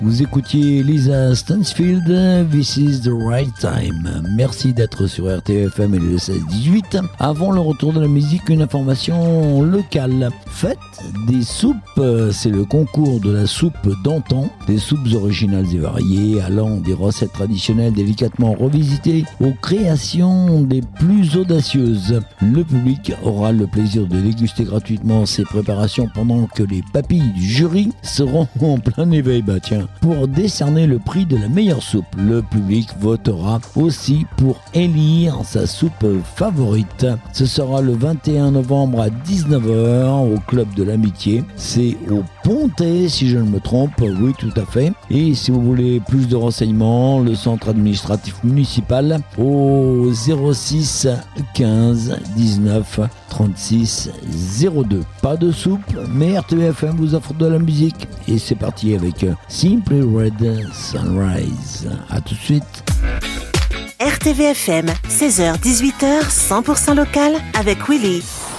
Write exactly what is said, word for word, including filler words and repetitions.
Vous écoutiez Lisa Stansfield, This is the right time. Merci d'être sur R T F M et le seize dix-huit. Avant le retour de la musique, une information locale. Faites des soupes, c'est le concours de la soupe d'antan. Des soupes originales et variées, allant des recettes traditionnelles délicatement revisitées aux créations des plus audacieuses. Le public aura le plaisir de déguster gratuitement ces préparations pendant que les papilles du jury seront en plein éveil. Bah tiens, pour décerner le prix de la meilleure soupe, le public votera aussi pour élire sa soupe favorite. Ce sera le vingt et un novembre à dix-neuf heures au Club de l'Amitié. C'est au Pontet, si je ne me trompe. Oui, tout à fait. Et si vous voulez plus de renseignements, le centre administratif municipal au zéro six quinze dix-neuf trente-six zéro deux. Pas de soupe, mais R T F M vous offre de la musique. Et c'est parti avec Simply Red Sunrise. À tout de suite. R T V F M, seize heures dix-huit heures, cent pour cent local avec Willy.